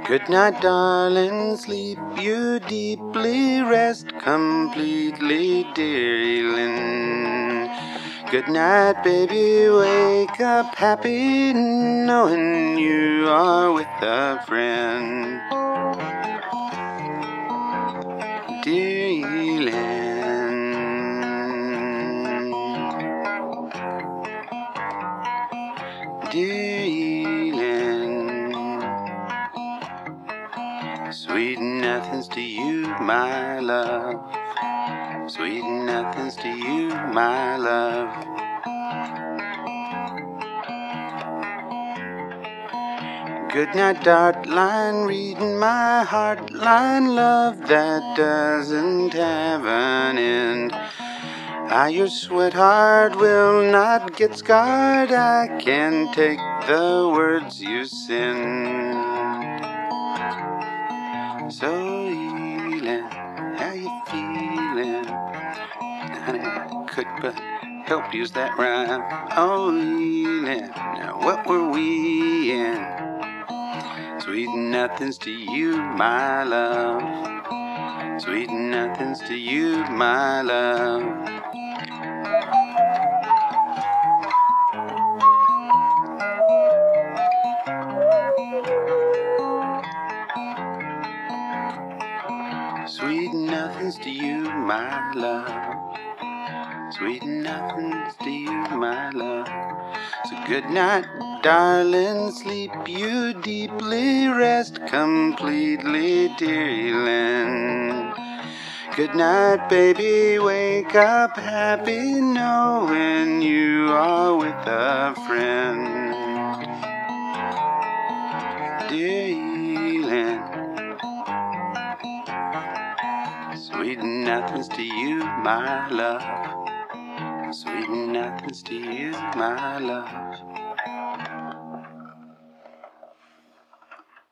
Good night, darling, sleep you deeply, rest completely, dearling. Good night, baby, wake up happy, knowing you are with a friend. Dearling. Dearling. Sweet nothings to you, my love. Sweet nothings to you, my love. Good night, dart line, reading my heart line, love that doesn't have an end. Your sweetheart will not get scarred. I can take the words you send. So, Elin, how you feeling? Honey, I could but help use that rhyme. Oh, Elin, now what were we in? Sweet nothings to you, my love. Sweet nothings to you, my love. Sweet nothings to you, my love. Sweet nothings to you, my love. So good night, darling, sleep you deeply, rest completely, dearling. Good night, baby, wake up happy, knowing you are with a friend. Dearling. Sweet nothings to you, my love. Sweet nothings to you, my love.